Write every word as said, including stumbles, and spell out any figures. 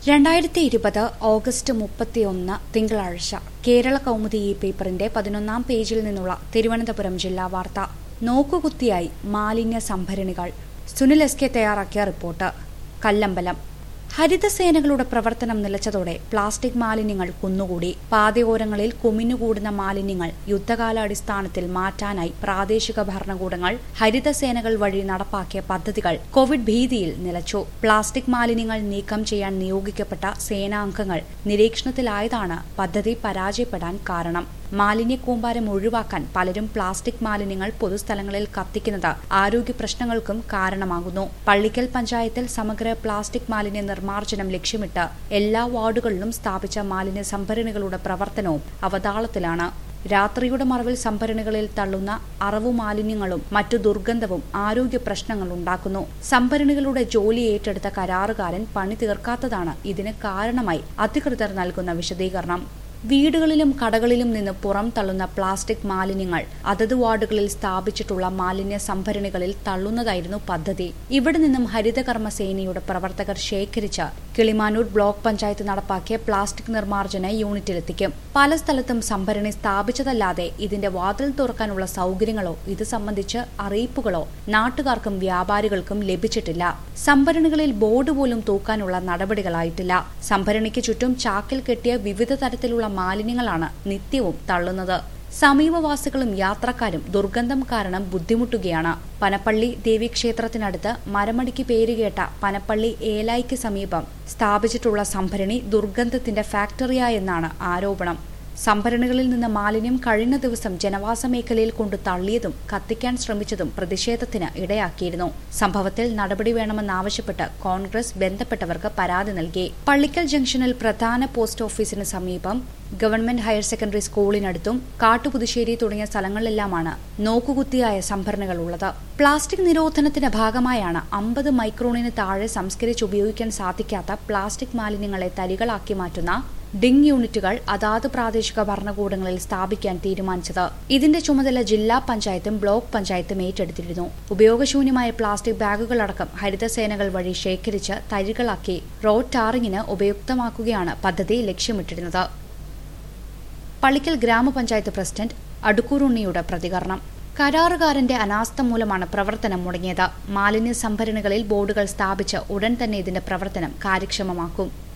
രണ്ടായിരത്തി ഇരുപത് ഓഗസ്റ്റ് മുപ്പത്തിയൊന്ന് തിങ്കളാഴ്ച കേരള കൗമുദി ഈ പേപ്പറിന്റെ പതിനൊന്നാം പേജിൽ നിന്നുള്ള തിരുവനന്തപുരം ജില്ലാ വാർത്ത. നോക്കുകുത്തിയായി മാലിന്യ സംഭരണികൾ. സുനിൽ എസ് കെ തയ്യാറാക്കിയ റിപ്പോർട്ട്. കല്ലമ്പലം. ഹരിതസേനകളുടെ പ്രവർത്തനം നിലച്ചതോടെ പ്ലാസ്റ്റിക് മാലിന്യങ്ങൾ കുന്നുകൂടി. പാതയോരങ്ങളിൽ കുമിഞ്ഞുകൂടുന്ന മാലിന്യങ്ങൾ യുദ്ധകാലാടിസ്ഥാനത്തിൽ മാറ്റാനായി പ്രാദേശിക ഭരണകൂടങ്ങൾ ഹരിതസേനകൾ വഴി നടപ്പാക്കിയ പദ്ധതികൾ കോവിഡ് ഭീതിയിൽ നിലച്ചു. പ്ലാസ്റ്റിക് മാലിന്യങ്ങൾ നീക്കം ചെയ്യാൻ നിയോഗിക്കപ്പെട്ട സേനാംഗങ്ങൾ നിരീക്ഷണത്തിലായതാണ് പദ്ധതി പരാജയപ്പെടാൻ കാരണം. മാലിന്യ കൂമ്പാരം ഒഴിവാക്കാൻ പലരും പ്ലാസ്റ്റിക് മാലിന്യങ്ങൾ പൊതുസ്ഥലങ്ങളിൽ കത്തിക്കുന്നത് ആരോഗ്യ പ്രശ്നങ്ങൾക്കും കാരണമാകുന്നു. പള്ളിക്കൽ പഞ്ചായത്തിൽ സമഗ്ര പ്ലാസ്റ്റിക് മാലിന്യ നിർമ്മാർജ്ജനം ലക്ഷ്യമിട്ട് എല്ലാ വാർഡുകളിലും സ്ഥാപിച്ച മാലിന്യ സംഭരണികളുടെ പ്രവർത്തനവും അവതാളത്തിലാണ്. രാത്രിയുടെ മറവിൽ സംഭരണികളിൽ തള്ളുന്ന അറവു മാലിന്യങ്ങളും മറ്റു ദുർഗന്ധവും ആരോഗ്യ പ്രശ്നങ്ങളുണ്ടാക്കുന്നു. സംഭരണികളുടെ ജോലി ഏറ്റെടുത്ത കരാറുകാരൻ പണി തീർക്കാത്തതാണ് ഇതിന് കാരണമായി അധികൃതർ നൽകുന്ന വിശദീകരണം. വീടുകളിലും കടകളിലും നിന്ന് പുറം തള്ളുന്ന പ്ലാസ്റ്റിക് മാലിന്യങ്ങൾ അതത് വാർഡുകളിൽ സ്ഥാപിച്ചിട്ടുള്ള മാലിന്യ സംഭരണികളിൽ തള്ളുന്നതായിരുന്നു പദ്ധതി. ഇവിടെ നിന്നും ഹരിതകർമ്മ സേനയുടെ പ്രവർത്തകർ ശേഖരിച്ച് കിളിമാനൂർ ബ്ലോക്ക് പഞ്ചായത്ത് നടപ്പാക്കിയ പ്ലാസ്റ്റിക് നിർമ്മാർജ്ജന യൂണിറ്റിലെത്തിക്കും. പല സ്ഥലത്തും സംഭരണി സ്ഥാപിച്ചതല്ലാതെ ഇതിന്റെ വാതിൽ തുറക്കാനുള്ള സൗകര്യങ്ങളോ ഇത് സംബന്ധിച്ച് അറിയിപ്പുകളോ നാട്ടുകാർക്കും വ്യാപാരികൾക്കും ലഭിച്ചിട്ടില്ല. സംഭരണികളിൽ ബോർഡ് പോലും തൂക്കാനുള്ള നടപടികളായിട്ടില്ല. സംഭരണിക്ക് ചുറ്റും ചാക്കിൽ കെട്ടിയ വിവിധ തരത്തിലുള്ള മാലിന്യങ്ങളാണ് നിത്യവും തള്ളുന്നത്. സമീപവാസികളും യാത്രക്കാരും ദുർഗന്ധം കാരണം ബുദ്ധിമുട്ടുകയാണ്. പനപ്പള്ളി ദേവീക്ഷേത്രത്തിനടുത്ത് മരമടിക്ക് പേരുകേട്ട പനപ്പള്ളി ഏലായിക്ക് സമീപം സ്ഥാപിച്ചിട്ടുള്ള സംഭരണി ദുർഗന്ധത്തിന്റെ ഫാക്ടറിയായെന്നാണ് ആരോപണം. സംഭരണികളിൽ നിന്ന് മാലിന്യം കഴിഞ്ഞ ദിവസം ജനവാസ മേഖലയിൽ കൊണ്ട് തള്ളിയതും കത്തിക്കാൻ ശ്രമിച്ചതും പ്രതിഷേധത്തിന് ഇടയാക്കിയിരുന്നു. സംഭവത്തിൽ നടപടി വേണമെന്നാവശ്യപ്പെട്ട് കോൺഗ്രസ് ബന്ധപ്പെട്ടവർക്ക് പരാതി നൽകി. പള്ളിക്കൽ ജംഗ്ഷനിൽ പ്രധാന പോസ്റ്റ് ഓഫീസിന് സമീപം ഗവൺമെന്റ് ഹയർ സെക്കൻഡറി സ്കൂളിനടുത്തും കാട്ടുപുതുശ്ശേരി തുടങ്ങിയ സ്ഥലങ്ങളിലെല്ലാമാണ് നോക്കുകുത്തിയായ സംഭരണികൾ ഉള്ളത്. പ്ലാസ്റ്റിക് നിരോധനത്തിന്റെ ഭാഗമായാണ് അമ്പത് മൈക്രോണിന് താഴെ സംസ്കരിച്ച് ഉപയോഗിക്കാൻ സാധിക്കാത്ത പ്ലാസ്റ്റിക് മാലിന്യങ്ങളെ തരികളാക്കി മാറ്റുന്ന ഡിങ് യൂണിറ്റുകൾ അതാത് പ്രാദേശിക ഭരണകൂടങ്ങളിൽ സ്ഥാപിക്കാൻ തീരുമാനിച്ചത്. ഇതിന്റെ ചുമതല ജില്ലാ പഞ്ചായത്തും ബ്ലോക്ക് പഞ്ചായത്തും ഏറ്റെടുത്തിരുന്നു. ഉപയോഗശൂന്യമായ പ്ലാസ്റ്റിക് ബാഗുകളടക്കം ഹരിതസേനകൾ വഴി ശേഖരിച്ച് തരികളാക്കി റോഡ് ടാറിങ്ങിന് ഉപയുക്തമാക്കുകയാണ് പദ്ധതി ലക്ഷ്യമിട്ടിരുന്നത്. പള്ളിക്കൽ ഗ്രാമപഞ്ചായത്ത് പ്രസിഡന്റ് അടുക്കൂർ ഉണ്ണിയുടെ പ്രതികരണം. കരാറുകാരന്റെ അനാസ്ഥ മൂലമാണ് പ്രവർത്തനം മുടങ്ങിയത്. മാലിന്യ സംഭരണികളിൽ ബോർഡുകൾ സ്ഥാപിച്ച് ഉടൻ തന്നെ ഇതിന്റെ പ്രവർത്തനം കാര്യക്ഷമമാക്കും.